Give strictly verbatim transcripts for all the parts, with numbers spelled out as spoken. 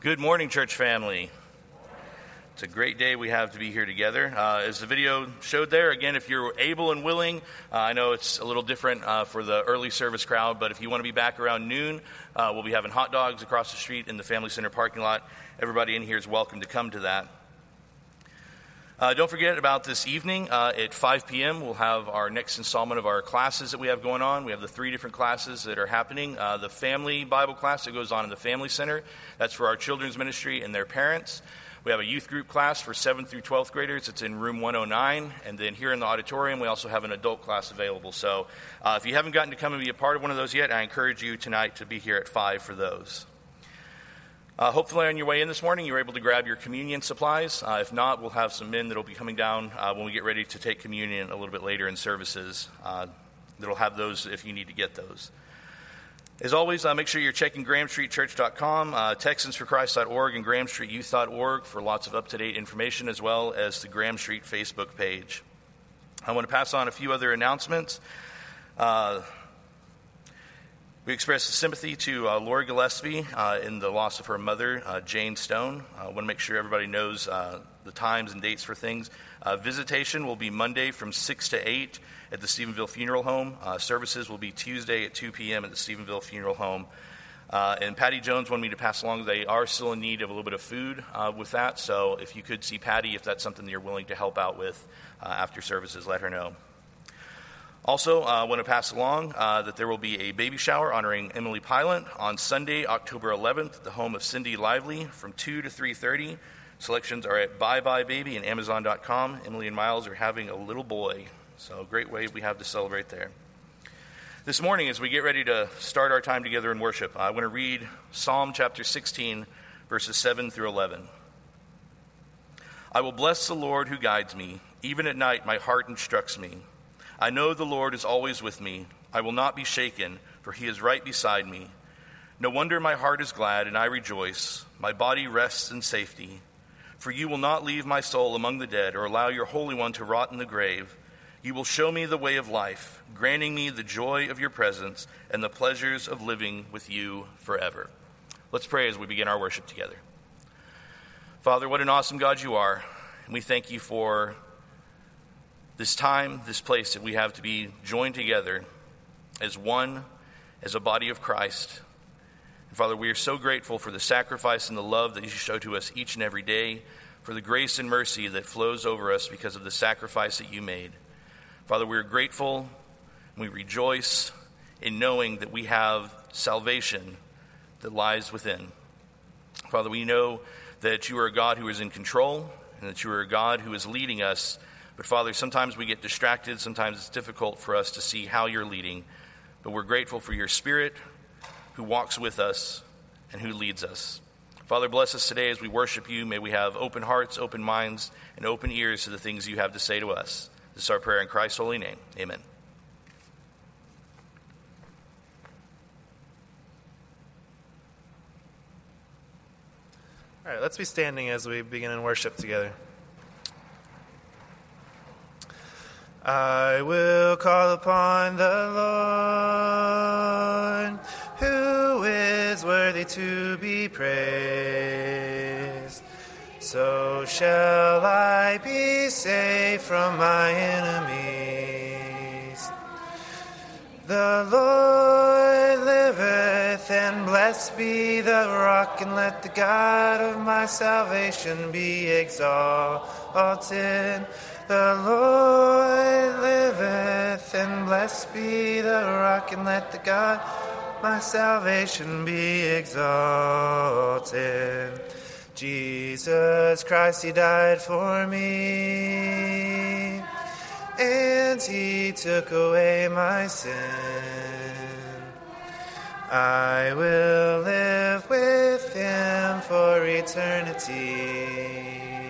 Good morning, church family. It's a great day we have to be here together. Uh, as the video showed there, again, if you're able and willing, uh, I know it's a little different uh, for the early service crowd, but if you want to be back around noon, uh, we'll be having hot dogs across the street in the Family Center parking lot. Everybody in here is welcome to come to that. Uh, don't forget about this evening uh, at five p.m. We'll have our next installment of our classes that we have going on. We have the three different classes that are happening. Uh, the family Bible class that goes on in the Family Center. That's for our children's ministry and their parents. We have a youth group class for seventh through twelfth graders. It's in room one oh nine. And then here in the auditorium, we also have an adult class available. So uh, if you haven't gotten to come and be a part of one of those yet, I encourage you tonight to be here at five for those. Uh, hopefully on your way in this morning, you were able to grab your communion supplies. Uh, if not, we'll have some men that will be coming down uh, when we get ready to take communion a little bit later in services. Uh, that'll have those if you need to get those. As always, uh, make sure you're checking graham street church dot com, uh, texans for christ dot org, and graham street youth dot org for lots of up-to-date information, as well as the Graham Street Facebook page. I want to pass on a few other announcements. Uh, We express sympathy to uh, Lori Gillespie uh, in the loss of her mother, uh, Jane Stone. I uh, want to make sure everybody knows uh, the times and dates for things. Uh, visitation will be Monday from six to eight at the Stephenville Funeral Home. Uh, services will be Tuesday at two p.m. at the Stephenville Funeral Home. Uh, and Patty Jones wanted me to pass along, they are still in need of a little bit of food uh, with that. So if you could see Patty, if that's something that you're willing to help out with uh, after services, let her know. Also, I uh, want to pass along uh, that there will be a baby shower honoring Emily Pilot on Sunday, October eleventh, at the home of Cindy Lively from two to three thirty. Selections are at Bye Bye Baby and Amazon dot com. Emily and Miles are having a little boy, so a great way we have to celebrate there. This morning, as we get ready to start our time together in worship, I want to read Psalm chapter sixteen, verses seven through eleven. I will bless the Lord who guides me. Even at night, my heart instructs me. I know the Lord is always with me. I will not be shaken, for he is right beside me. No wonder my heart is glad and I rejoice. My body rests in safety. For you will not leave my soul among the dead or allow your Holy One to rot in the grave. You will show me the way of life, granting me the joy of your presence and the pleasures of living with you forever. Let's pray as we begin our worship together. Father, what an awesome God you are. And we thank you for this time, this place that we have to be joined together as one, as a body of Christ. And Father, we are so grateful for the sacrifice and the love that you show to us each and every day, for the grace and mercy that flows over us because of the sacrifice that you made. Father, we are grateful and we rejoice in knowing that we have salvation that lies within. Father, we know that you are a God who is in control and that you are a God who is leading us. But Father, sometimes we get distracted. Sometimes it's difficult for us to see how you're leading. But we're grateful for your Spirit who walks with us and who leads us. Father, bless us today as we worship you. May we have open hearts, open minds, and open ears to the things you have to say to us. This is our prayer in Christ's holy name. Amen. All right, let's be standing as we begin in worship together. I will call upon the Lord, who is worthy to be praised. So shall I be saved from my enemies. The Lord liveth, and blessed be the rock, and let the God of my salvation be exalted. The Lord liveth, and blessed be the rock, and let the God my salvation be exalted. Jesus Christ, he died for me, and he took away my sin. I will live with him for eternity.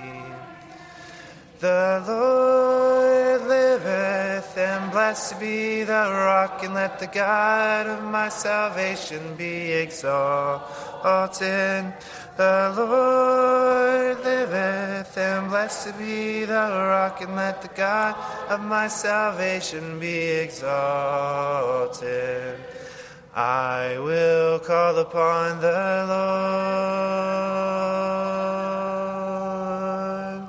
The Lord liveth, and blessed be the rock, and let the God of my salvation be exalted. The Lord liveth, and blessed be the rock, and let the God of my salvation be exalted. I will call upon the Lord.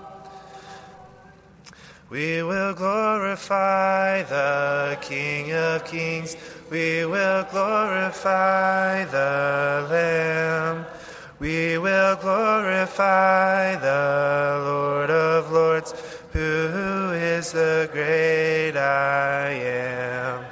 We will glorify the King of Kings. We will glorify the Lamb. We will glorify the Lord of Lords, who is the great I am.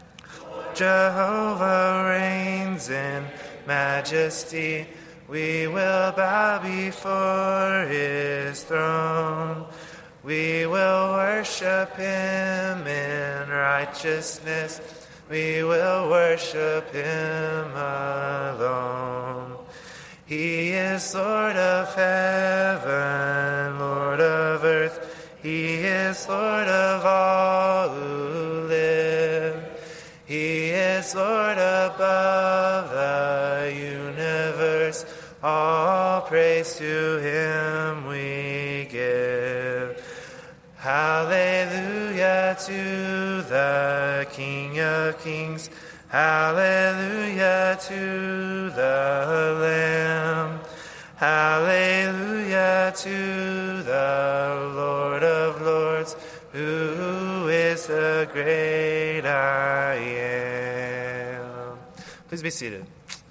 Jehovah reigns in majesty. We will bow before his throne. We will worship him in righteousness. We will worship him alone. He is Lord of heaven, Lord of earth. He is Lord of all who live. He is Lord above the universe. All praise to him we give. Hallelujah to the King of Kings. Hallelujah to the Lamb. Hallelujah to the Lord of Lords, who is the great I am. Please be seated.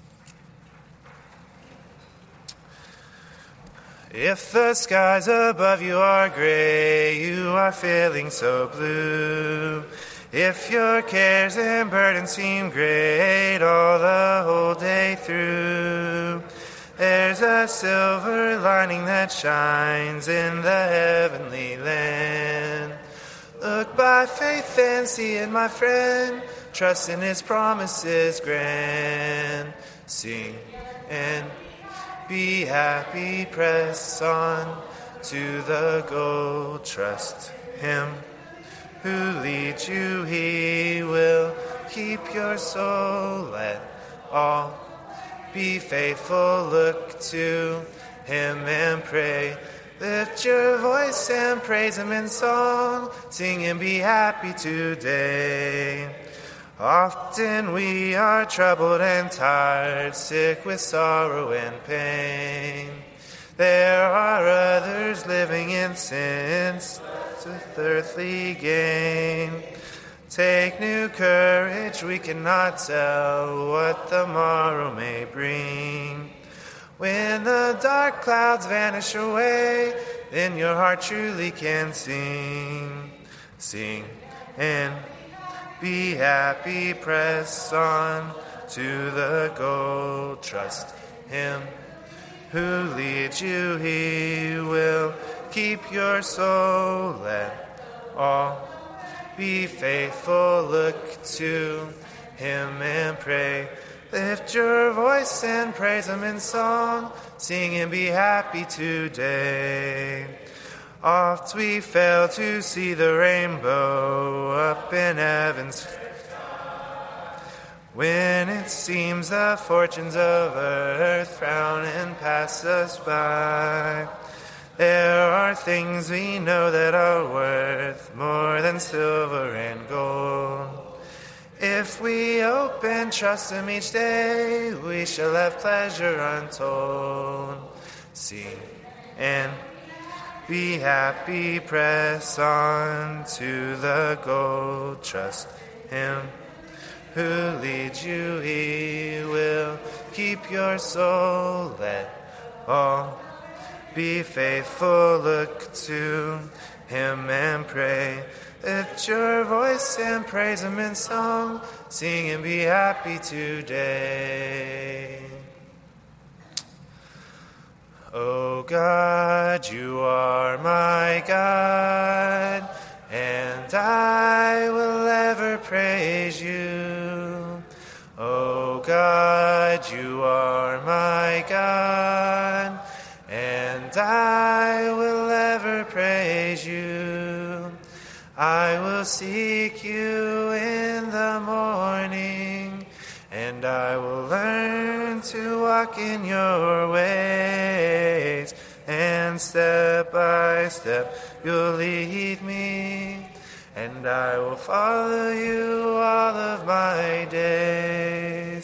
If the skies above you are gray, you are feeling so blue. If your cares and burdens seem great all the whole day through, there's a silver lining that shines in the heavenly land. Look by faith and see it, my friend. Trust in his promises grand. Sing and be happy, press on to the goal. Trust him who leads you, he will keep your soul. Let all be faithful, look to him and pray. Lift your voice and praise him in song. Sing and be happy today. Often we are troubled and tired, sick with sorrow and pain. There are others living in sin with earthly gain. Take new courage, we cannot tell what the morrow may bring. When the dark clouds vanish away, then your heart truly can sing. Sing and be happy, press on to the goal. Trust him who leads you, he will keep your soul. Let all be faithful, look to him and pray. Lift your voice and praise him in song. Sing and be happy today. Oft we fail to see the rainbow up in heaven's when it seems the fortunes of earth frown and pass us by. There are things we know that are worth more than silver and gold. If we hope and trust him each day, we shall have pleasure untold. Sing and be happy, press on to the goal. Trust him who leads you, he will keep your soul. Let all be faithful, look to him and pray. Lift your voice and praise him in song. Sing and be happy today. O God, you are my God, and I will ever praise you. O God, you are my God, and I will ever praise you. I will seek you in the morning, and I will learn to walk in your ways. And step by step you'll lead me, and I will follow you all of my days.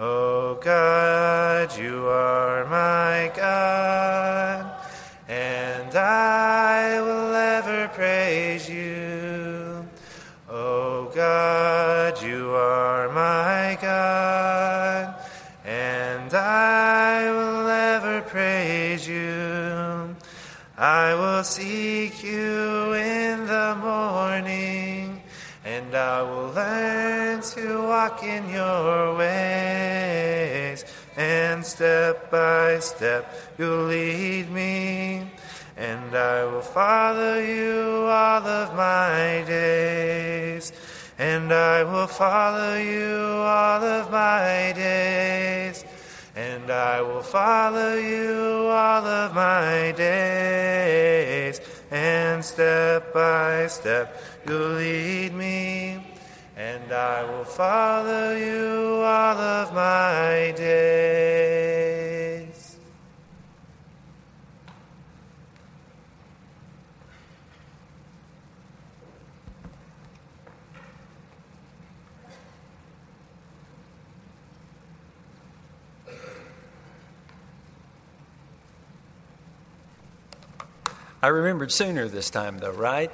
O God, you are my God, and I will ever praise you. O God, you are my God, and I will ever praise you. I will seek you in the morning, and I will learn to walk in your ways. And step by step you'll lead me, and I will follow you all of my days. And I will follow you all of my days. And I will follow you all of my days. And step by step you'll lead me, and I will follow you all of my days. I remembered sooner this time, though, right?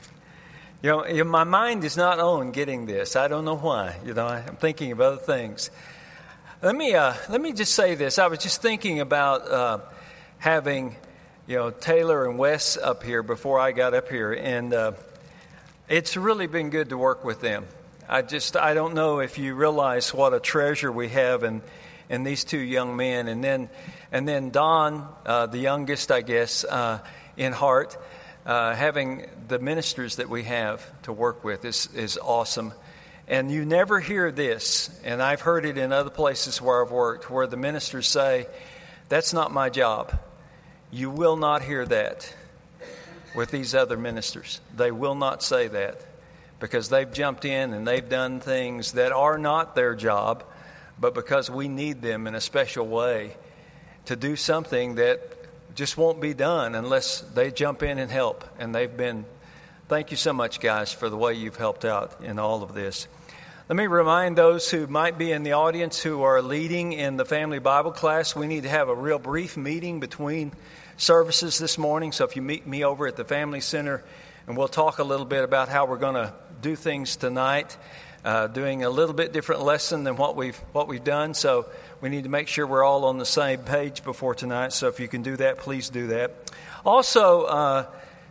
You know, you know, my mind is not on getting this. I don't know why. You know, I'm thinking of other things. Let me uh, let me just say this. I was just thinking about uh, having, you know, Taylor and Wes up here before I got up here, and uh, it's really been good to work with them. I just I don't know if you realize what a treasure we have in in these two young men, and then and then Don, uh, the youngest, I guess. Uh, in heart, uh, having the ministers that we have to work with is, is awesome. And you never hear this, and I've heard it in other places where I've worked, where the ministers say, that's not my job. You will not hear that with these other ministers. They will not say that, because they've jumped in and they've done things that are not their job, but because we need them in a special way to do something that just won't be done unless they jump in and help. And they've been, thank you so much, guys, for the way you've helped out in all of this. Let me remind those who might be in the audience who are leading in the family Bible class, we need to have a real brief meeting between services this morning. So if you meet me over at the Family Center, and we'll talk a little bit about how we're going to do things tonight, uh, doing a little bit different lesson than what we've what we've done. So we need to make sure we're all on the same page before tonight. So if you can do that, please do that. Also, uh,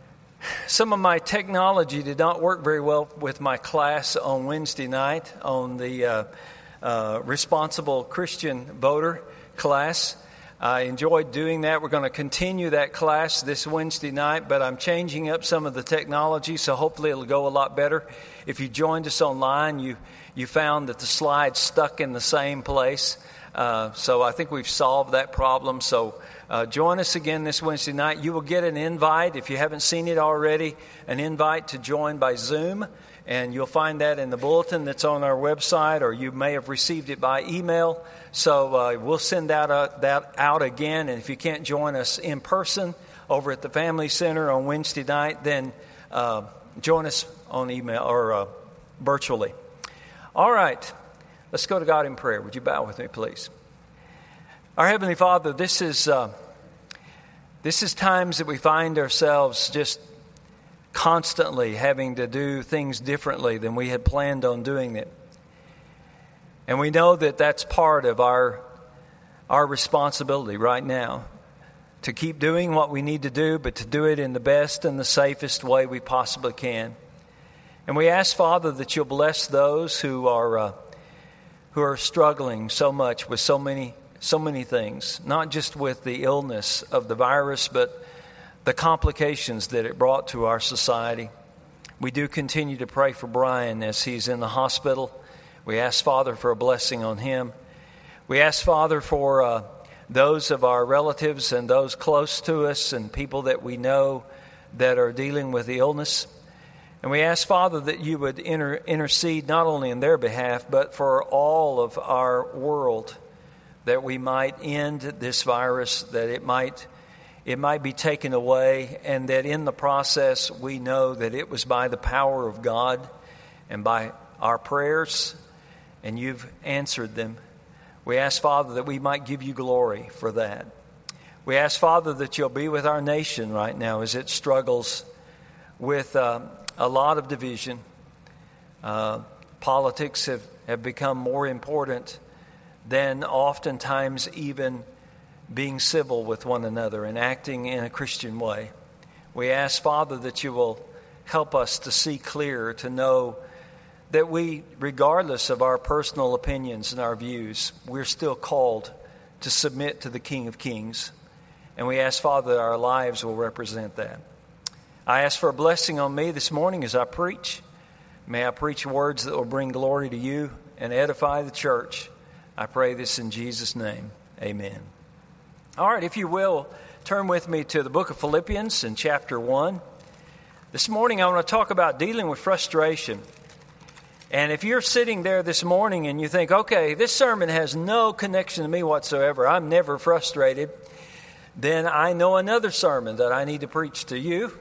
some of my technology did not work very well with my class on Wednesday night on the uh, uh, Responsible Christian Voter class. I enjoyed doing that. We're going to continue that class this Wednesday night, but I'm changing up some of the technology, so hopefully it'll go a lot better. If you joined us online, you, you found that the slides stuck in the same place. Uh, so I think we've solved that problem. So uh, join us again this Wednesday night. You will get an invite, if you haven't seen it already, an invite to join by Zoom. And you'll find that in the bulletin that's on our website, or you may have received it by email. So uh, we'll send that, uh, that out again. And if you can't join us in person over at the Family Center on Wednesday night, then uh, join us on email or uh, virtually. All right. Let's go to God in prayer. Would you bow with me, please? Our Heavenly Father, this is uh, this is times that we find ourselves just constantly having to do things differently than we had planned on doing it. And we know that that's part of our our responsibility right now, to keep doing what we need to do, but to do it in the best and the safest way we possibly can. And we ask, Father, that you'll bless those who are uh, who are struggling so much with so many so many things, not just with the illness of the virus, but the complications that it brought to our society. We do continue to pray for Brian as he's in the hospital. We ask, Father, for a blessing on him. We ask, Father, for uh, those of our relatives and those close to us and people that we know that are dealing with the illness. And we ask, Father, that you would inter- intercede not only in their behalf, but for all of our world, that we might end this virus, that it might it might be taken away, and that in the process we know that it was by the power of God and by our prayers, and you've answered them. We ask, Father, that we might give you glory for that. We ask, Father, that you'll be with our nation right now as it struggles with uh, a lot of division. Uh, politics have, have become more important than oftentimes even being civil with one another and acting in a Christian way. We ask, Father, that you will help us to see clear, to know that we, regardless of our personal opinions and our views, we're still called to submit to the King of Kings. And we ask, Father, that our lives will represent that. I ask for a blessing on me this morning as I preach. May I preach words that will bring glory to you and edify the church. I pray this in Jesus' name. Amen. All right, if you will, turn with me to the book of Philippians in chapter one. This morning I want to talk about dealing with frustration. And if you're sitting there this morning and you think, okay, this sermon has no connection to me whatsoever, I'm never frustrated, then I know another sermon that I need to preach to you,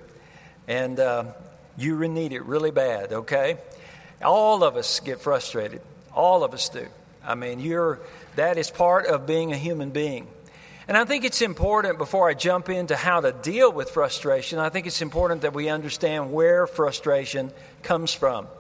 and uh, you need it really bad, okay? All of us get frustrated. All of us do. I mean, you're that is part of being a human being. And I think it's important, before I jump into how to deal with frustration, I think it's important that we understand where frustration comes from.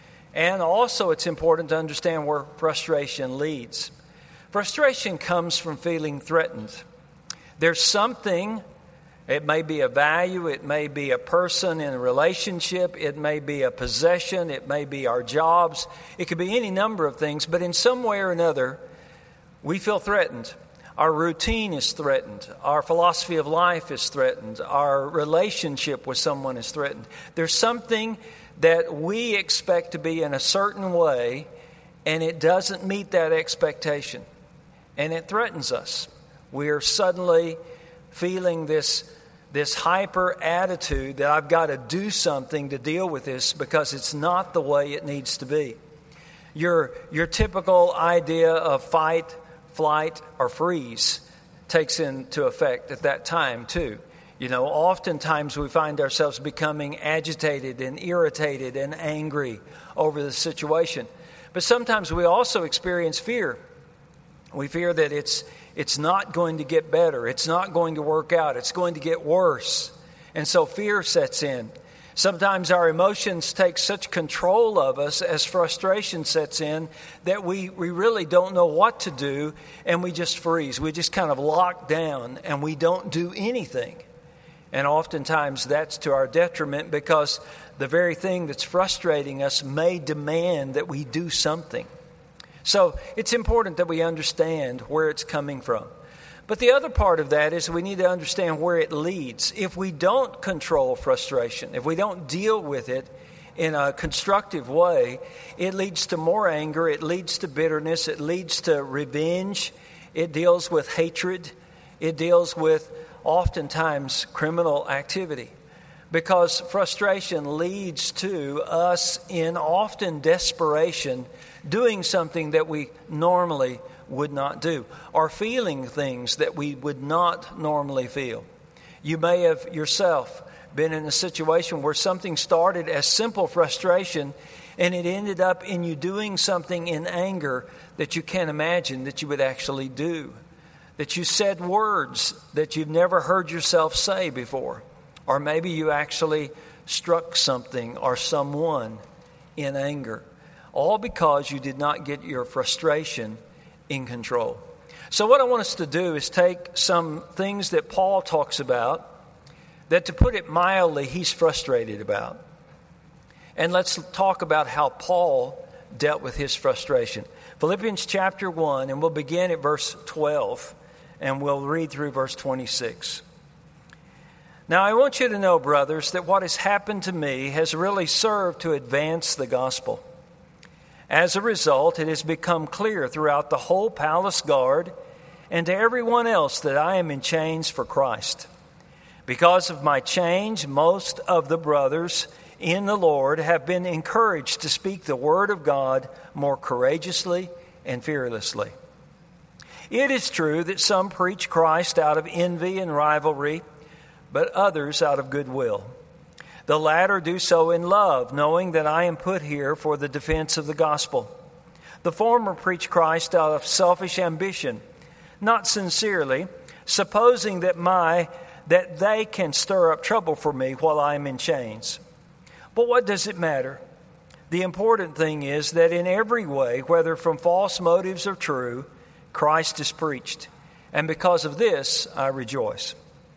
And also it's important to understand where frustration leads. Frustration comes from feeling threatened. There's something, it may be a value, it may be a person in a relationship, it may be a possession, it may be our jobs, it could be any number of things, but in some way or another, we feel threatened. Our routine is threatened. Our philosophy of life is threatened. Our relationship with someone is threatened. There's something that we expect to be in a certain way, and it doesn't meet that expectation, and it threatens us. We are suddenly feeling this, this hyper attitude that I've got to do something to deal with this because it's not the way it needs to be. Your, your typical idea of fight, flight, or freeze takes into effect at that time too. You know, oftentimes we find ourselves becoming agitated and irritated and angry over the situation. But sometimes we also experience fear. We fear that it's it's not going to get better. It's not going to work out. It's going to get worse. And so fear sets in. Sometimes our emotions take such control of us as frustration sets in that we, we really don't know what to do, and we just freeze. We just kind of lock down and we don't do anything. And oftentimes that's to our detriment, because the very thing that's frustrating us may demand that we do something. So it's important that we understand where it's coming from. But the other part of that is we need to understand where it leads. If we don't control frustration, if we don't deal with it in a constructive way, it leads to more anger, it leads to bitterness, it leads to revenge, it deals with hatred, it deals with oftentimes criminal activity. Because frustration leads to us in often desperation doing something that we normally would not do, or feeling things that we would not normally feel. You may have yourself been in a situation where something started as simple frustration and it ended up in you doing something in anger that you can't imagine that you would actually do. That you said words that you've never heard yourself say before. Or maybe you actually struck something or someone in anger. All because you did not get your frustration in control. So what I want us to do is take some things that Paul talks about that, to put it mildly, he's frustrated about. And let's talk about how Paul dealt with his frustration. Philippians chapter one, and we'll begin at verse twelve, and we'll read through verse twenty-six. Now I want you to know, brothers, that what has happened to me has really served to advance the gospel. As a result, it has become clear throughout the whole palace guard and to everyone else that I am in chains for Christ. Because of my change, most of the brothers in the Lord have been encouraged to speak the word of God more courageously and fearlessly. It is true that some preach Christ out of envy and rivalry, but others out of goodwill. The latter do so in love, knowing that I am put here for the defense of the gospel. The former preach Christ out of selfish ambition, not sincerely, supposing that my that they can stir up trouble for me while I am in chains. But what does it matter? The important thing is that in every way, whether from false motives or true, Christ is preached. And because of this, I rejoice.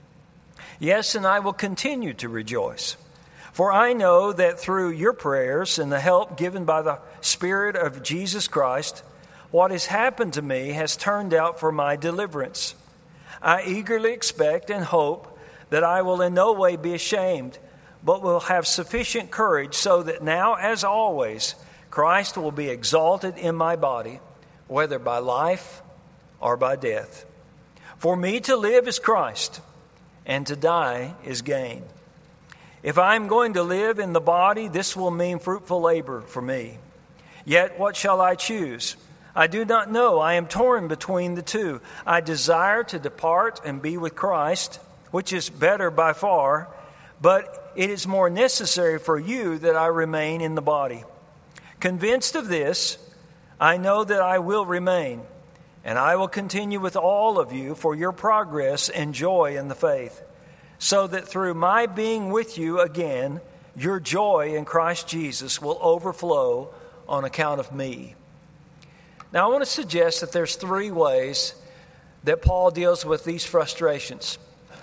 Yes, and I will continue to rejoice. For I know that through your prayers and the help given by the Spirit of Jesus Christ, what has happened to me has turned out for my deliverance. I eagerly expect and hope that I will in no way be ashamed, but will have sufficient courage so that now, as always, Christ will be exalted in my body, whether by life or by death. For me to live is Christ, and to die is gain. If I am going to live in the body, this will mean fruitful labor for me. Yet what shall I choose? I do not know. I am torn between the two. I desire to depart and be with Christ, which is better by far, but it is more necessary for you that I remain in the body. Convinced of this, I know that I will remain, and I will continue with all of you for your progress and joy in the faith, so that through my being with you again, your joy in Christ Jesus will overflow on account of me. Now, I want to suggest that there's three ways that Paul deals with these frustrations.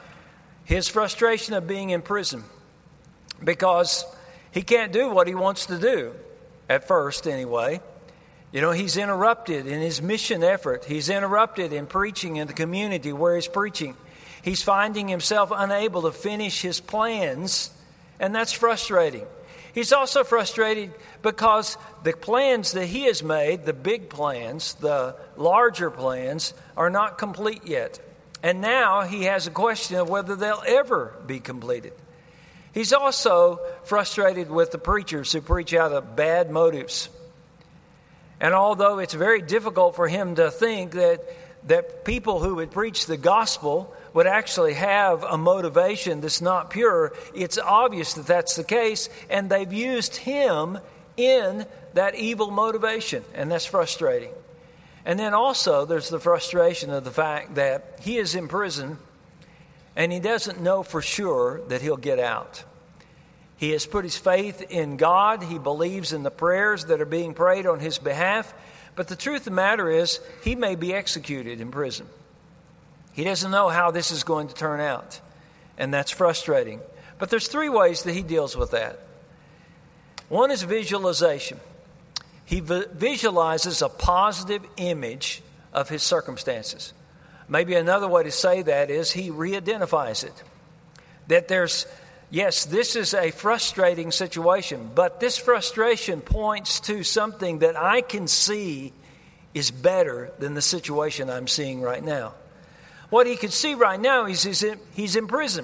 His frustration of being in prison, because he can't do what he wants to do, at first anyway. You know, he's interrupted in his mission effort. He's interrupted in preaching in the community where he's preaching. He's finding himself unable to finish his plans, and that's frustrating. He's also frustrated because the plans that he has made, the big plans, the larger plans, are not complete yet. And now he has a question of whether they'll ever be completed. He's also frustrated with the preachers who preach out of bad motives. And although it's very difficult for him to think that, that people who would preach the gospel would actually have a motivation that's not pure, it's obvious that that's the case, and they've used him in that evil motivation, and that's frustrating. And then also there's the frustration of the fact that he is in prison and he doesn't know for sure that he'll get out. He has put his faith in God. He believes in the prayers that are being prayed on his behalf. But the truth of the matter is, he may be executed in prison. He doesn't know how this is going to turn out. And that's frustrating. But there's three ways that he deals with that. One is visualization. He vi- visualizes a positive image of his circumstances. Maybe another way to say that is he re-identifies it. That there's, yes, this is a frustrating situation, but this frustration points to something that I can see is better than the situation I'm seeing right now. What he can see right now is he's in, he's in prison.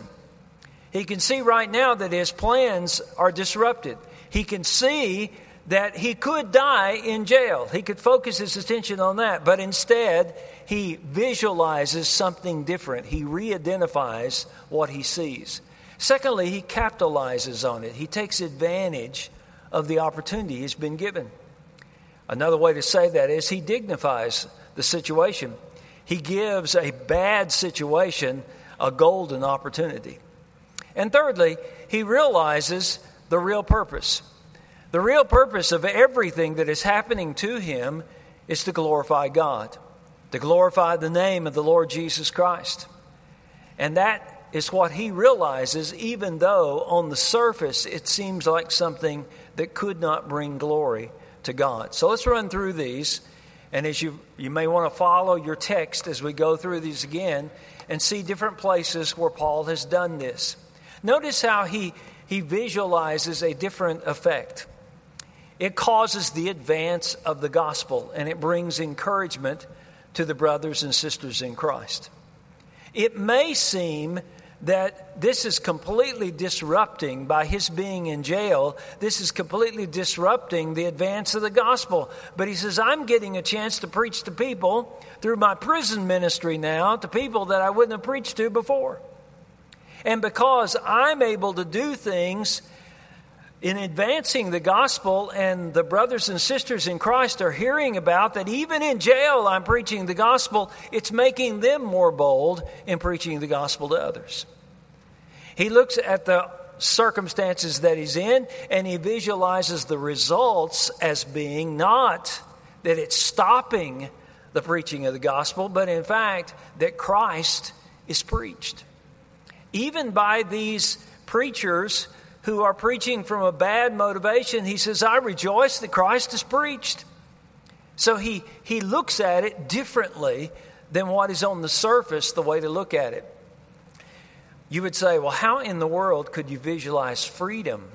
He can see right now that his plans are disrupted. He can see that he could die in jail. He could focus his attention on that, but instead he visualizes something different. He re-identifies what he sees. Secondly, he capitalizes on it. He takes advantage of the opportunity he's been given. Another way to say that is he dignifies the situation. He gives a bad situation a golden opportunity. And thirdly, he realizes the real purpose. The real purpose of everything that is happening to him is to glorify God, to glorify the name of the Lord Jesus Christ. And that is what he realizes, even though on the surface it seems like something that could not bring glory to God. So let's run through these. And as you, you may want to follow your text as we go through these again and see different places where Paul has done this. Notice how he, he visualizes a different effect. It causes the advance of the gospel, and it brings encouragement to the brothers and sisters in Christ. It may seem that this is completely disrupting, by his being in jail, this is completely disrupting the advance of the gospel. But he says, I'm getting a chance to preach to people through my prison ministry now, to people that I wouldn't have preached to before. And because I'm able to do things in advancing the gospel, and the brothers and sisters in Christ are hearing about that even in jail I'm preaching the gospel, it's making them more bold in preaching the gospel to others. He looks at the circumstances that he's in, and he visualizes the results as being not that it's stopping the preaching of the gospel, but in fact that Christ is preached. Even by these preachers who are preaching from a bad motivation, he says, I rejoice that Christ is preached. So he, he looks at it differently than what is on the surface, the way to look at it. You would say, well, how in the world could you visualize freedom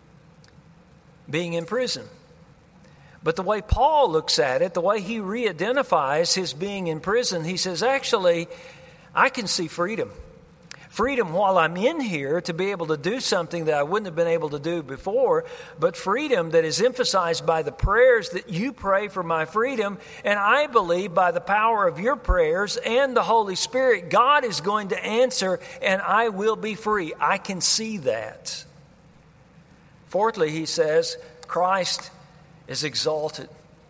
being in prison? But the way Paul looks at it, the way he re-identifies his being in prison, he says, actually, I can see freedom. Freedom while I'm in here to be able to do something that I wouldn't have been able to do before, but freedom that is emphasized by the prayers that you pray for my freedom, and I believe by the power of your prayers and the Holy Spirit, God is going to answer and I will be free. I can see that. Fourthly, he says, Christ is exalted.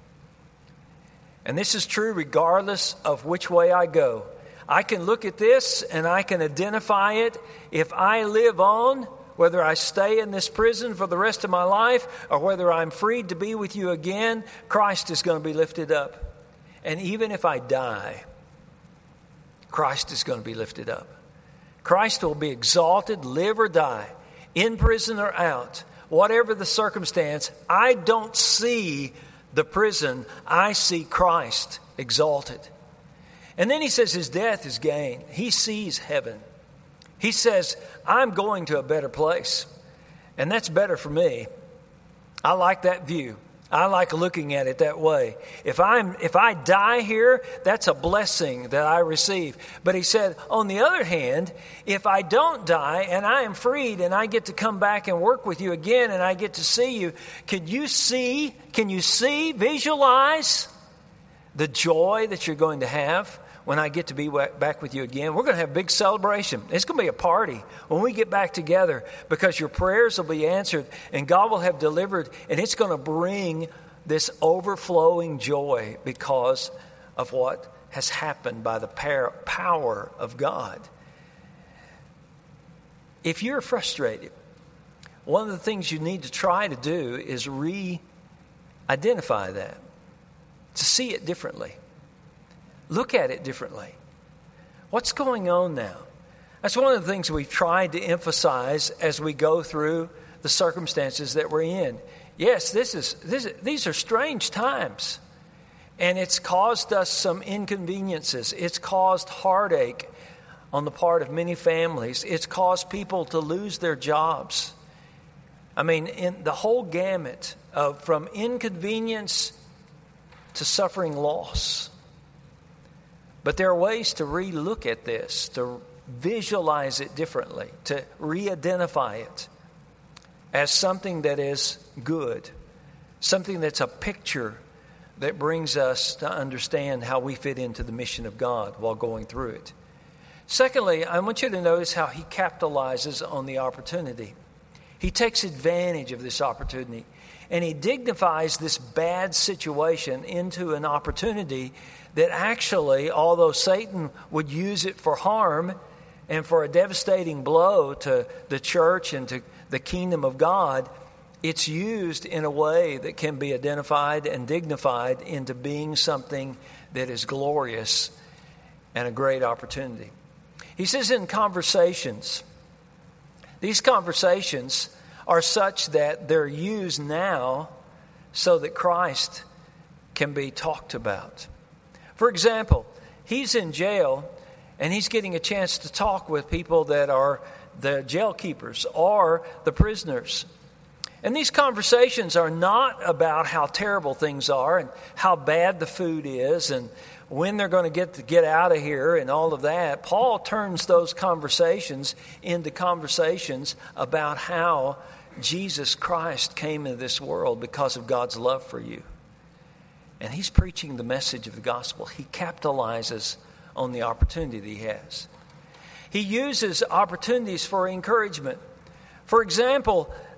And this is true regardless of which way I go. I can look at this and I can identify it. If I live on, whether I stay in this prison for the rest of my life or whether I'm freed to be with you again, Christ is going to be lifted up. And even if I die, Christ is going to be lifted up. Christ will be exalted, live or die, in prison or out, whatever the circumstance. I don't see the prison. I see Christ exalted. And then he says his death is gain. He sees heaven. He says, I'm going to a better place. And that's better for me. I like that view. I like looking at it that way. If I'm, if I die here, that's a blessing that I receive. But he said, on the other hand, if I don't die and I am freed and I get to come back and work with you again and I get to see you, can you see, can you see, visualize the joy that you're going to have when I get to be back with you again? We're going to have a big celebration. It's going to be a party when we get back together because your prayers will be answered and God will have delivered, and it's going to bring this overflowing joy because of what has happened by the power of God. If you're frustrated, one of the things you need to try to do is re-identify that, to see it differently. Look at it differently. What's going on now? That's one of the things we've tried to emphasize as we go through the circumstances that we're in. Yes, this is, this is these are strange times. And it's caused us some inconveniences. It's caused heartache on the part of many families. It's caused people to lose their jobs. I mean, in the whole gamut of from inconvenience to suffering loss. But there are ways to re-look at this, to visualize it differently, to re-identify it as something that is good, something that's a picture that brings us to understand how we fit into the mission of God while going through it. Secondly, I want you to notice how he capitalizes on the opportunity. He takes advantage of this opportunity, and he dignifies this bad situation into an opportunity that actually, although Satan would use it for harm and for a devastating blow to the church and to the kingdom of God, it's used in a way that can be identified and dignified into being something that is glorious and a great opportunity. He says in conversations, these conversations are such that they're used now so that Christ can be talked about. For example, he's in jail and he's getting a chance to talk with people that are the jail keepers or the prisoners. And these conversations are not about how terrible things are and how bad the food is and when they're going to get to get out of here and all of that. Paul turns those conversations into conversations about how Jesus Christ came into this world because of God's love for you. And he's preaching the message of the gospel. He capitalizes on the opportunity that he has. He uses opportunities for encouragement. For example,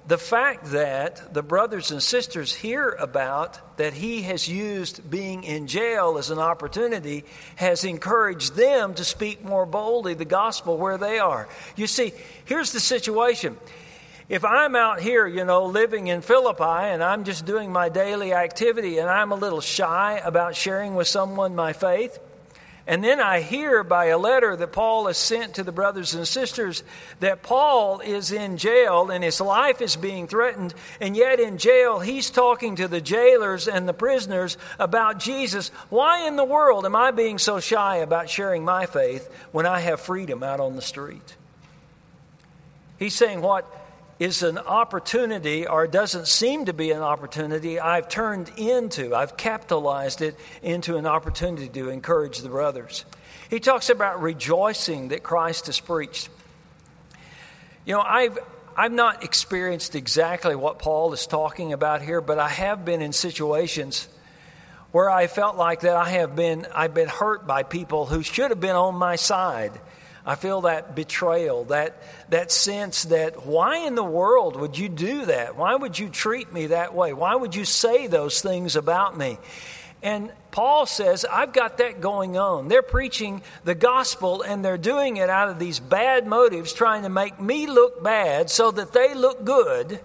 the fact that the brothers and sisters hear about that he has used being in jail as an opportunity has encouraged them to speak more boldly the gospel where they are. You see, here's the situation. If I'm out here, you know, living in Philippi and I'm just doing my daily activity and I'm a little shy about sharing with someone my faith, and then I hear by a letter that Paul has sent to the brothers and sisters that Paul is in jail and his life is being threatened, and yet in jail he's talking to the jailers and the prisoners about Jesus. Why in the world am I being so shy about sharing my faith when I have freedom out on the street? He's saying what is an opportunity, or doesn't seem to be an opportunity, I've turned into, I've capitalized it into an opportunity to encourage the brothers. He talks about rejoicing that Christ has preached. You know, I've I've not experienced exactly what Paul is talking about here, but I have been in situations where I felt like that I have been I've been hurt by people who should have been on my side. I feel that betrayal, that that sense that why in the world would you do that? Why would you treat me that way? Why would you say those things about me? And Paul says, I've got that going on. They're preaching the gospel and they're doing it out of these bad motives, trying to make me look bad so that they look good.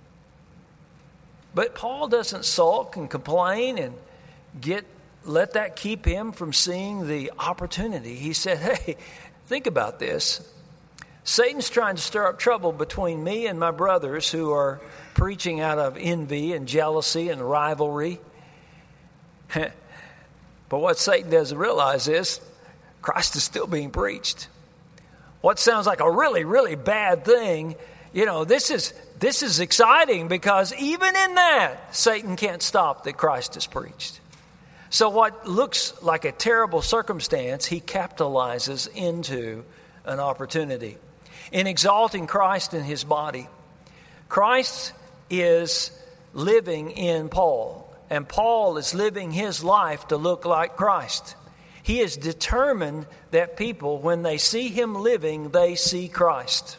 But Paul doesn't sulk and complain and get let that keep him from seeing the opportunity. He said, hey, think about this. Satan's trying to stir up trouble between me and my brothers who are preaching out of envy and jealousy and rivalry. But what Satan doesn't realize is Christ is still being preached. What sounds like a really, really bad thing, you know, this is this is exciting because even in that, Satan can't stop that Christ is preached. So what looks like a terrible circumstance, he capitalizes into an opportunity. In exalting Christ in his body, Christ is living in Paul, and Paul is living his life to look like Christ. He is determined that people, when they see him living, they see Christ.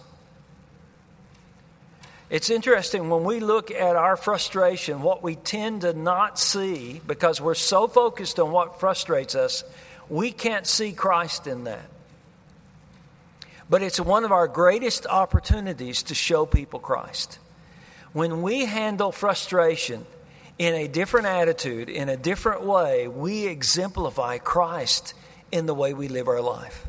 It's interesting when we look at our frustration, what we tend to not see, because we're so focused on what frustrates us, we can't see Christ in that. But it's one of our greatest opportunities to show people Christ. When we handle frustration in a different attitude, in a different way, we exemplify Christ in the way we live our life.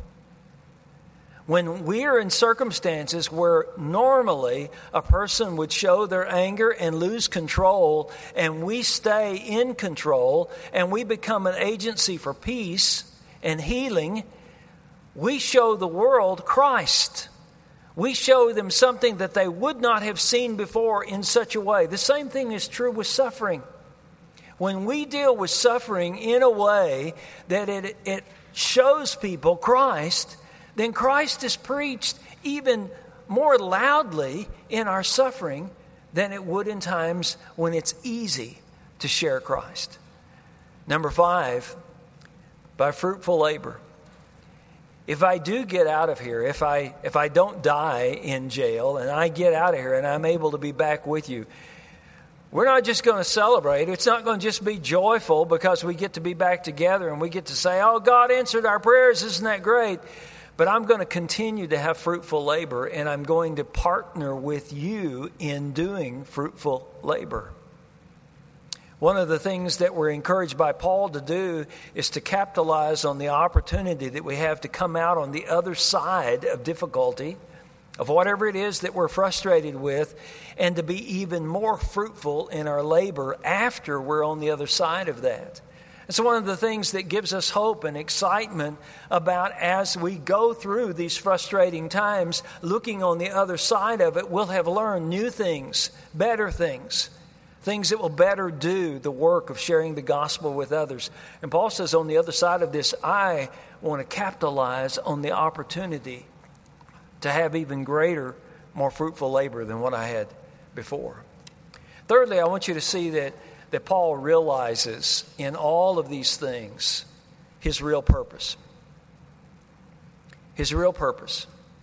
When we are in circumstances where normally a person would show their anger and lose control, and we stay in control and we become an agency for peace and healing, we show the world Christ. We show them something that they would not have seen before in such a way. The same thing is true with suffering. When we deal with suffering in a way that it, it shows people Christ, then Christ is preached even more loudly in our suffering than it would in times when it's easy to share Christ. Number five, by fruitful labor. If I do get out of here, if I if I don't die in jail and I get out of here and I'm able to be back with you, we're not just going to celebrate. It's not going to just be joyful because we get to be back together and we get to say, oh, God answered our prayers, isn't that great? But I'm going to continue to have fruitful labor, and I'm going to partner with you in doing fruitful labor. One of the things that we're encouraged by Paul to do is to capitalize on the opportunity that we have to come out on the other side of difficulty, of whatever it is that we're frustrated with, and to be even more fruitful in our labor after we're on the other side of that. It's one of the things that gives us hope and excitement about as we go through these frustrating times, looking on the other side of it, we'll have learned new things, better things, things that will better do the work of sharing the gospel with others. And Paul says on the other side of this, I want to capitalize on the opportunity to have even greater, more fruitful labor than what I had before. Thirdly, I want you to see that that Paul realizes in all of these things his real purpose. His real purpose.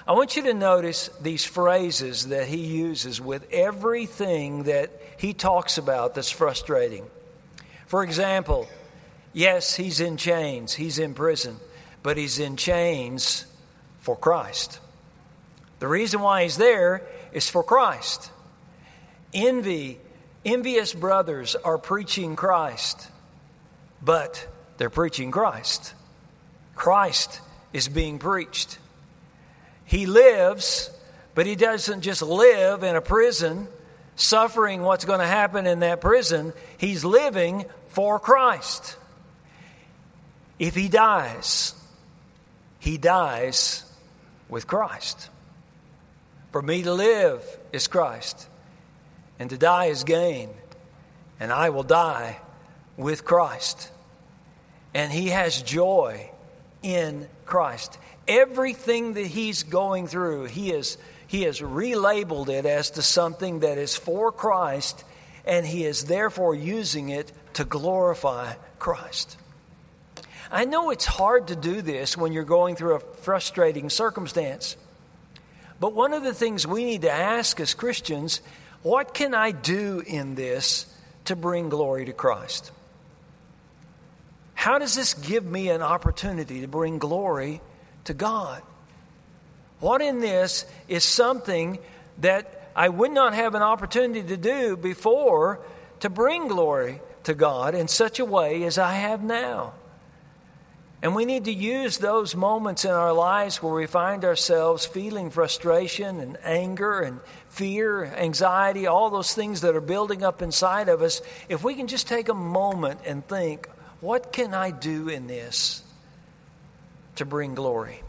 I want you to notice these phrases that he uses with everything that he talks about that's frustrating. For example, yes, he's in chains, he's in prison, but he's in chains for Christ. The reason why he's there is for Christ. Envy, envious brothers are preaching Christ, but they're preaching Christ. Christ is being preached. He lives, but he doesn't just live in a prison, suffering what's going to happen in that prison. He's living for Christ. If he dies, he dies with Christ. For me to live is Christ, and to die is gain, and I will die with Christ. And he has joy in Christ. Everything that he's going through, he is he has relabeled it as to something that is for Christ, and he is therefore using it to glorify Christ. I know it's hard to do this when you're going through a frustrating circumstance. But one of the things we need to ask as Christians, what can I do in this to bring glory to Christ? How does this give me an opportunity to bring glory to God? What in this is something that I would not have an opportunity to do before to bring glory to God in such a way as I have now? And we need to use those moments in our lives where we find ourselves feeling frustration and anger and fear, anxiety, all those things that are building up inside of us. If we can just take a moment and think, what can I do in this to bring glory?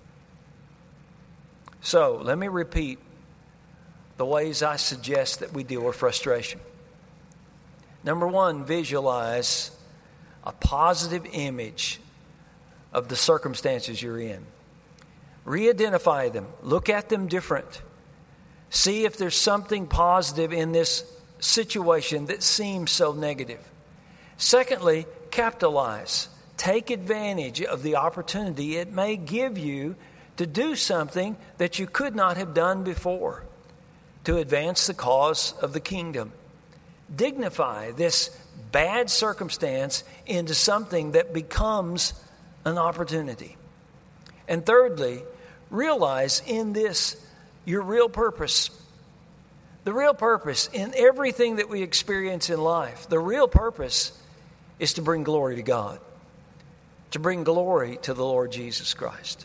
So let me repeat the ways I suggest that we deal with frustration. Number one, visualize a positive image of the circumstances you're in. Re-identify them. Look at them different. See if there's something positive in this situation that seems so negative. Secondly, capitalize. Take advantage of the opportunity it may give you to do something that you could not have done before to advance the cause of the kingdom. Dignify this bad circumstance into something that becomes an opportunity. And thirdly, realize in this your real purpose. The real purpose in everything that we experience in life, the real purpose is to bring glory to God, to bring glory to the Lord Jesus Christ.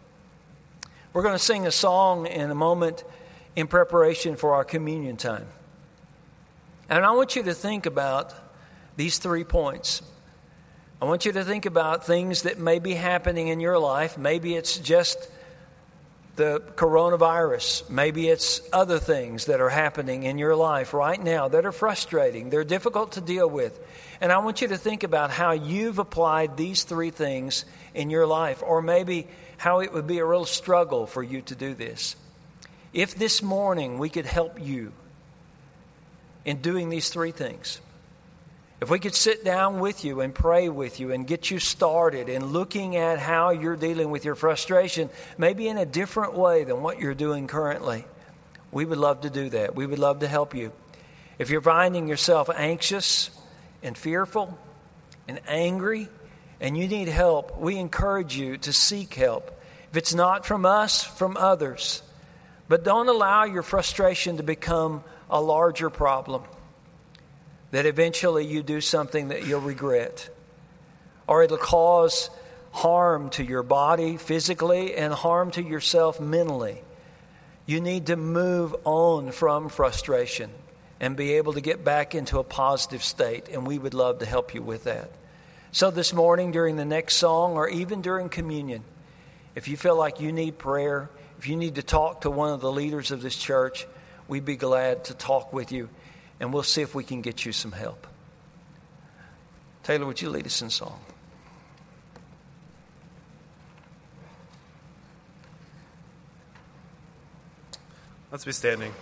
We're going to sing a song in a moment in preparation for our communion time. And I want you to think about these three points. I want you to think about things that may be happening in your life. Maybe it's just the coronavirus. Maybe it's other things that are happening in your life right now that are frustrating. They're difficult to deal with. And I want you to think about how you've applied these three things in your life, or maybe how it would be a real struggle for you to do this. If this morning we could help you in doing these three things, if we could sit down with you and pray with you and get you started in looking at how you're dealing with your frustration, maybe in a different way than what you're doing currently, we would love to do that. We would love to help you. If you're finding yourself anxious and fearful and angry and you need help, we encourage you to seek help. If it's not from us, from others. But don't allow your frustration to become a larger problem, that eventually you do something that you'll regret, or it'll cause harm to your body physically and harm to yourself mentally. You need to move on from frustration and be able to get back into a positive state, and we would love to help you with that. So this morning during the next song, or even during communion, if you feel like you need prayer, if you need to talk to one of the leaders of this church, we'd be glad to talk with you. And we'll see if we can get you some help. Taylor, would you lead us in song? Let's be standing.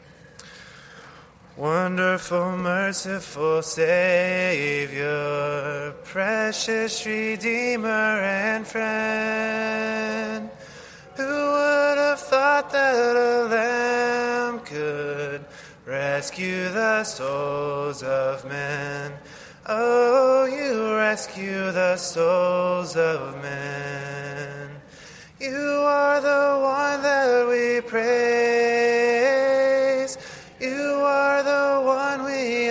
Wonderful, merciful Savior, precious Redeemer and friend, who would have thought thought that a lamb could rescue the souls of men. Oh, you rescue the souls of men. You are the one that we praise. You are the one we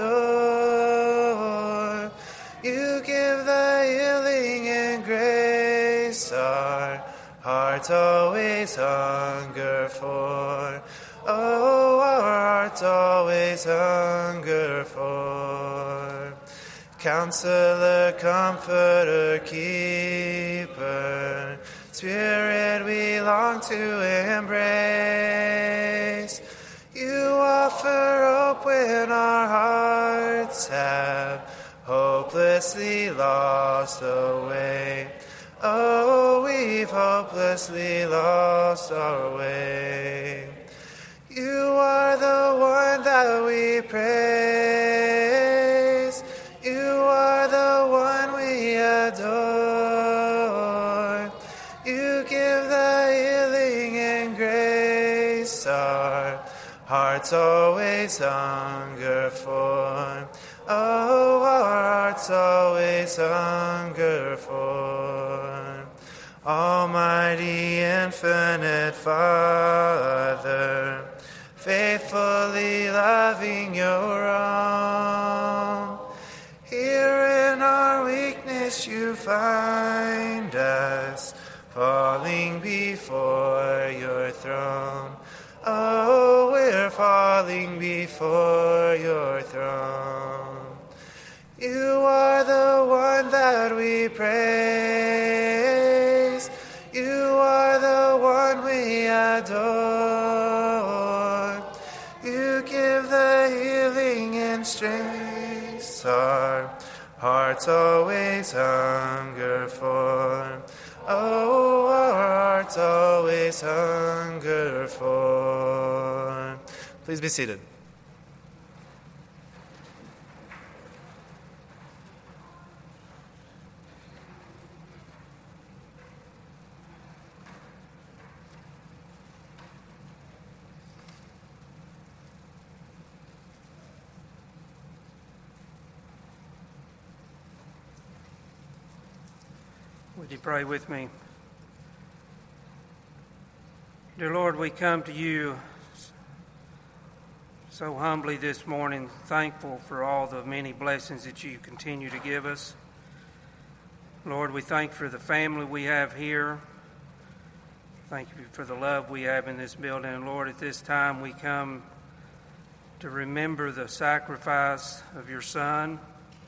adore. You give the healing and grace our hearts always hunger for. Oh, our hearts always hunger for. Counselor, Comforter, Keeper, Spirit we long to embrace. You offer hope when our hearts have hopelessly lost the way. Oh, we've hopelessly lost our way. You are the one that we praise. You are the one we adore. You give the healing and grace our hearts always hunger for. Oh, our hearts always hunger for. Almighty, infinite Father, faithfully loving your own. Here in our weakness you find us, falling before your throne. Oh, we're falling before your throne. You are the one that we praise. You are the one we adore. You give the healing and strength our hearts always hunger for. Oh, our hearts always hunger for. Please be seated. Would you pray with me? Dear Lord, we come to you so humbly this morning, thankful for all the many blessings that you continue to give us. Lord, we thank you for the family we have here. Thank you for the love we have in this building. And Lord, at this time we come to remember the sacrifice of your Son.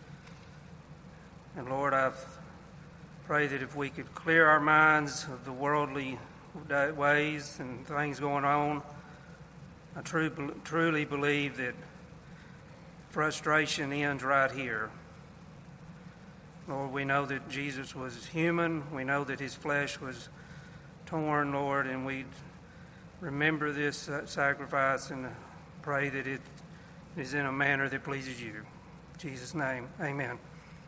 And Lord, I've pray that if we could clear our minds of the worldly ways and things going on, I truly, truly believe that frustration ends right here. Lord, we know that Jesus was human. We know that his flesh was torn, Lord, and we remember this sacrifice and pray that it is in a manner that pleases you. In Jesus' name, amen.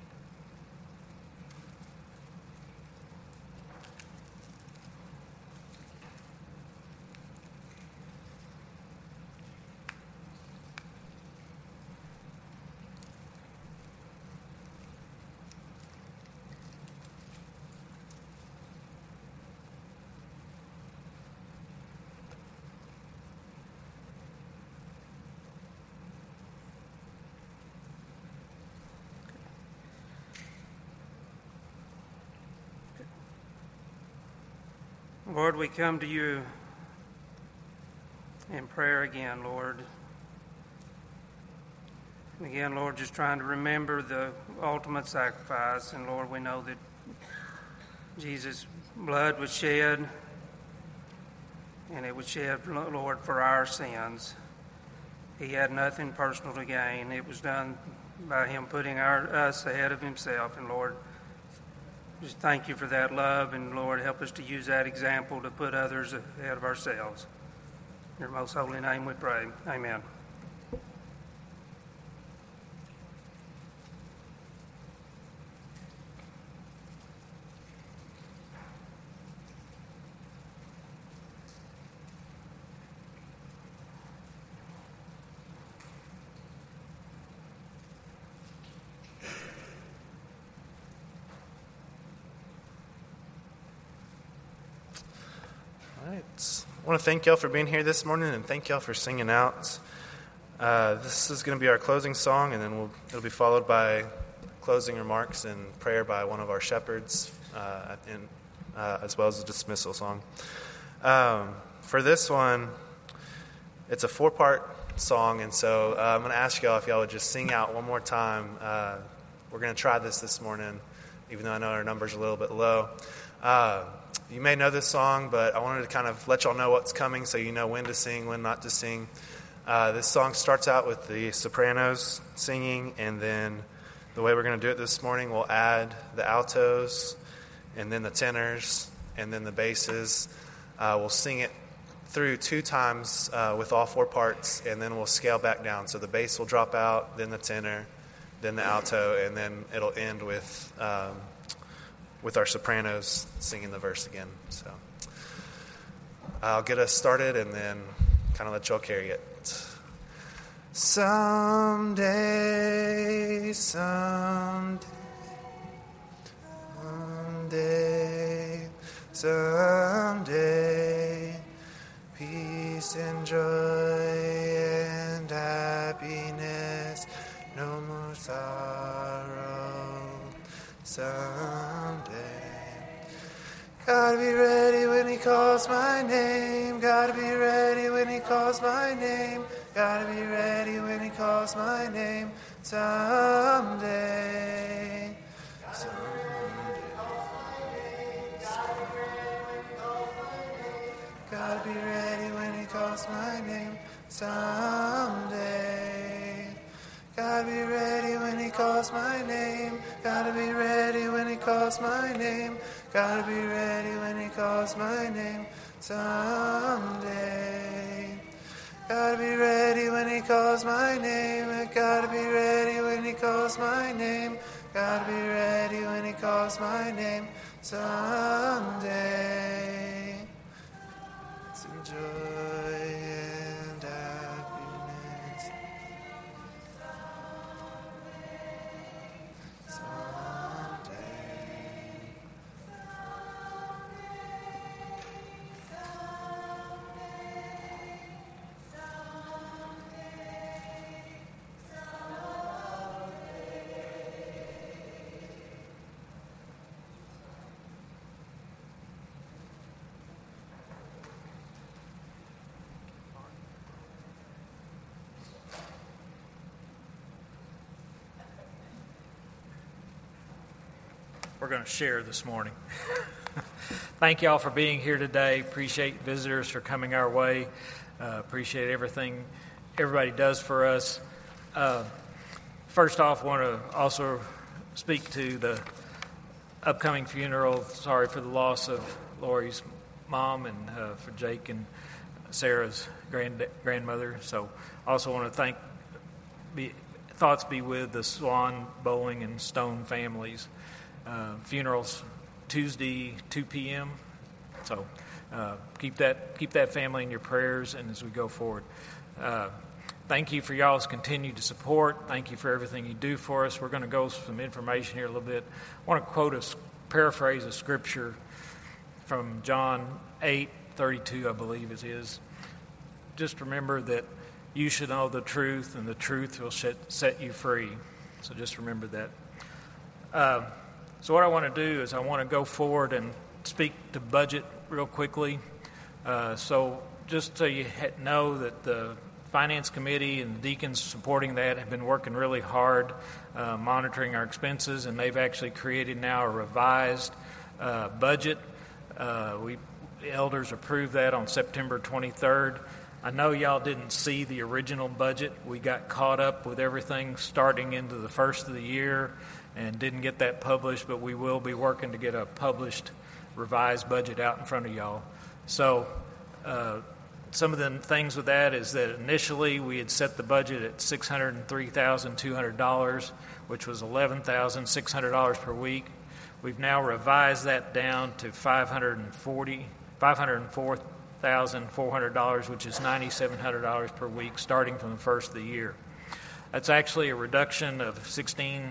Lord, we come to you in prayer again, Lord. And again, Lord, just trying to remember the ultimate sacrifice. And Lord, we know that Jesus' blood was shed, and it was shed, Lord, for our sins. He had nothing personal to gain. It was done by him putting our, us ahead of himself. And Lord, just thank you for that love, and Lord, help us to use that example to put others ahead of ourselves. In your most holy name we pray. Amen. right. I want to thank y'all for being here this morning, and thank y'all for singing out. Uh, this is going to be our closing song, and then we'll, it'll be followed by closing remarks and prayer by one of our shepherds, uh, in, uh, as well as a dismissal song. Um, for this one, it's a four-part song, and so uh, I'm going to ask y'all if y'all would just sing out one more time. Uh, we're going to try this this morning, even though I know our number's a little bit low. Uh, you may know this song, but I wanted to kind of let y'all know what's coming so you know when to sing, when not to sing. Uh, this song starts out with the sopranos singing, and then the way we're going to do it this morning, we'll add the altos, and then the tenors, and then the basses. Uh, we'll sing it through two times uh, with all four parts, and then we'll scale back down. So the bass will drop out, then the tenor, then the alto, and then it'll end with um, with our sopranos singing the verse again. So I'll get us started and then kind of let y'all carry it. Someday, someday, someday, someday, peace and joy and happiness, no more sorrow, someday. Gotta be ready when he calls my name, gotta be ready when he calls my name, gotta be ready when he calls my name, someday, someday. Gotta be ready when he calls my name, someday. Gotta be ready when he calls my name, gotta be ready when he calls my name, gotta be ready when he calls my name, someday. Gotta be ready when he calls my name, I gotta be ready when he calls my name, gotta be ready when he calls my name, someday. Some joy and happiness, someday. We're going to share this morning. Thank you all for being here today. Appreciate visitors for coming our way. Uh, appreciate everything everybody does for us. Uh, first off, I want to also speak to the upcoming funeral. Sorry for the loss of Lori's mom and uh, for Jake and Sarah's grand grandmother. So also want to thank, be, thoughts be with the Swan, Bowling, and Stone families. Uh, funerals Tuesday, two p.m. So uh, keep that keep that family in your prayers, and as we go forward, uh, thank you for y'all's continued support. Thank you for everything you do for us. We're going to go with some information here a little bit. I want to quote a paraphrase a scripture from John eight thirty-two, I believe it is. Just remember that you should know the truth, and the truth will set you free. So just remember that. Uh, So what I want to do is I want to go forward and speak to budget real quickly. Uh, so just so you know that the Finance Committee and the deacons supporting that have been working really hard, uh, monitoring our expenses, and they've actually created now a revised uh, budget. Uh, we the elders approved that on September twenty-third. I know y'all didn't see the original budget. We got caught up with everything starting into the first of the year and didn't get that published, but we will be working to get a published revised budget out in front of y'all. So uh, some of the things with that is that initially we had set the budget at six hundred three thousand two hundred dollars, which was eleven thousand six hundred dollars per week. We've now revised that down to five hundred forty, five hundred four thousand four hundred dollars, which is nine thousand seven hundred dollars per week starting from the first of the year. That's actually a reduction of sixteen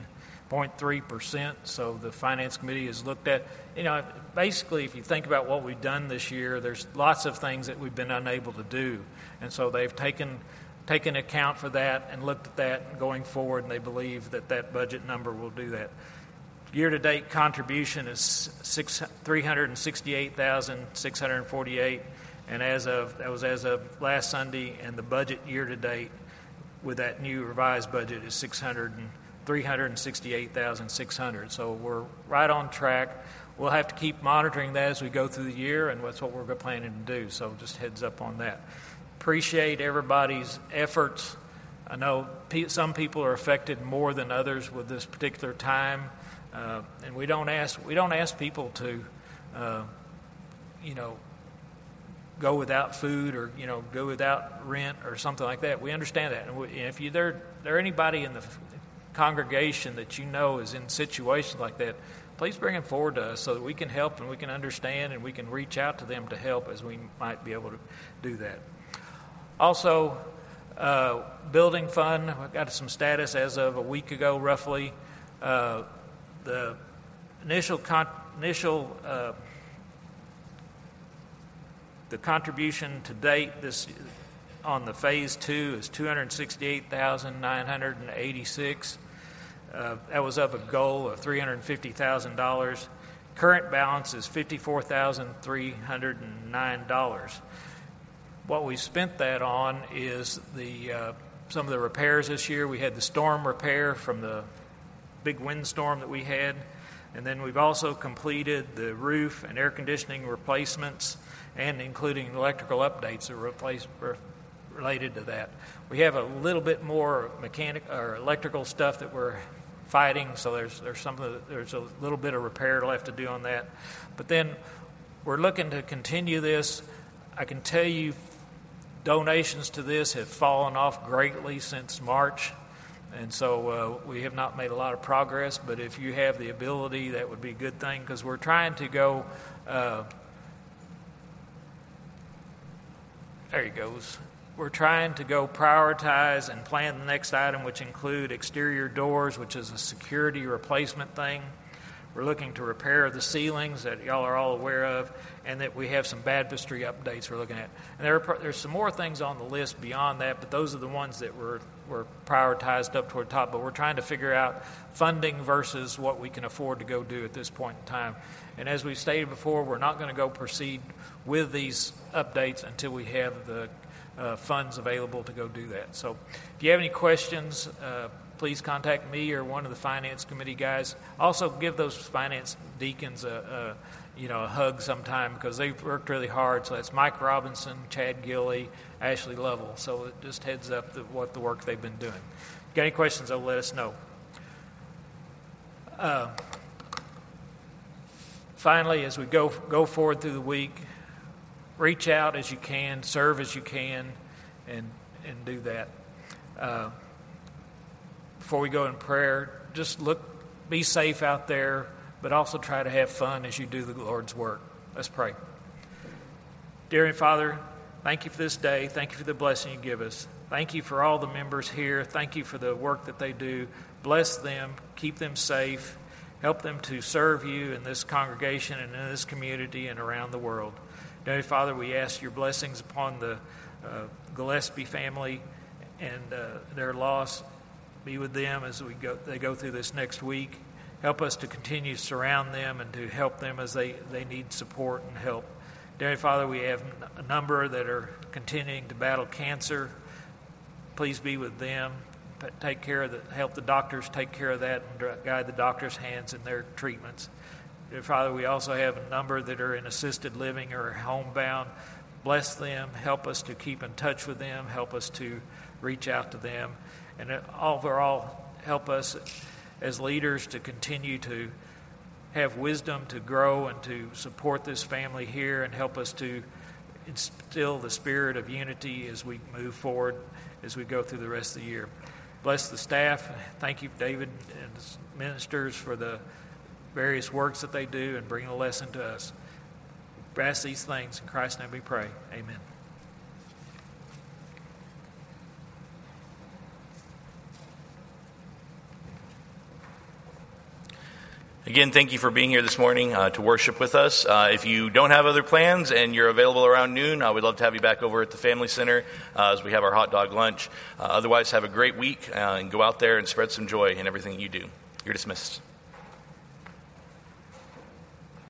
point three percent. So the Finance Committee has looked at, you know, basically if you think about what we've done this year, there's lots of things that we've been unable to do. And so they've taken taken account for that and looked at that going forward, and they believe that that budget number will do that. Year-to-date contribution is six, three hundred sixty-eight thousand six hundred forty-eight, and as of that was as of last Sunday, and the budget year-to-date with that new revised budget is six hundred and three hundred sixty-eight thousand six hundred. So we're right on track. We'll have to keep monitoring that as we go through the year, and that's what we're planning to do. So just heads up on that. Appreciate everybody's efforts. I know pe- some people are affected more than others with this particular time, uh, and we don't ask we don't ask people to, uh, you know, go without food or you know go without rent or something like that. We understand that, and, we, and if you there there anybody in the congregation that you know is in situations like that, please bring them forward to us so that we can help and we can understand and we can reach out to them to help as we might be able to do that. Also, uh, building fund, I got some status as of a week ago, roughly. Uh, the initial con- initial uh, the contribution to date this on the phase two is two hundred sixty-eight thousand nine hundred eighty-six. Uh, that was of a goal of three hundred fifty thousand dollars. Current balance is fifty-four thousand three hundred nine dollars. What we spent that on is the uh, some of the repairs this year. We had the storm repair from the big windstorm that we had, and then we've also completed the roof and air conditioning replacements, and including electrical updates that replace, re- related to that. We have a little bit more mechanic or electrical stuff that we're fighting, so there's there's some of the, there's a little bit of repair left to do on that. But then we're looking to continue this. I can tell you donations to this have fallen off greatly since March, and so uh, we have not made a lot of progress. But if you have the ability, that would be a good thing, because we're trying to go uh, there he goes. We're trying to go prioritize and plan the next item, which include exterior doors, which is a security replacement thing. We're looking to repair the ceilings that y'all are all aware of, and that we have some baptistry updates we're looking at. And there are, there's some more things on the list beyond that, but those are the ones that were, were prioritized up toward the top. But we're trying to figure out funding versus what we can afford to go do at this point in time. And as we've stated before, we're not going to go proceed with these updates until we have the uh, funds available to go do that. So if you have any questions, uh, please contact me or one of the Finance Committee guys. Also, give those finance deacons a, a you know a hug sometime, because they've worked really hard. So that's Mike Robinson, Chad Gilley, Ashley Lovell. So it just heads up the, what the work they've been doing. If you got any questions, they'll let us know. Uh, finally, as we go go forward through the week, reach out as you can, serve as you can, and and do that. Uh, Before we go in prayer, just look, be safe out there, but also try to have fun as you do the Lord's work. Let's pray. Dear Heavenly Father, thank you for this day. Thank you for the blessing you give us. Thank you for all the members here. Thank you for the work that they do. Bless them. Keep them safe. Help them to serve you in this congregation and in this community and around the world. Dear Heavenly Father, we ask your blessings upon the uh, Gillespie family and uh, their loss. Be with them as we go. They go through this next week. Help us to continue to surround them and to help them as they, they need support and help. Dear Father, we have a number that are continuing to battle cancer. Please be with them. Take care of the, help the doctors take care of that and guide the doctors' hands in their treatments. Dear Father, we also have a number that are in assisted living or homebound. Bless them. Help us to keep in touch with them. Help us to reach out to them. And overall, help us as leaders to continue to have wisdom to grow and to support this family here, and help us to instill the spirit of unity as we move forward, as we go through the rest of the year. Bless the staff. Thank you, David, and the ministers for the various works that they do and bring a lesson to us. We ask these things in Christ's name we pray. Amen. Again, thank you for being here this morning uh, to worship with us. Uh, if you don't have other plans and you're available around noon, uh, we'd love to have you back over at the Family Center uh, as we have our hot dog lunch. Uh, otherwise, have a great week uh, and go out there and spread some joy in everything you do. You're dismissed.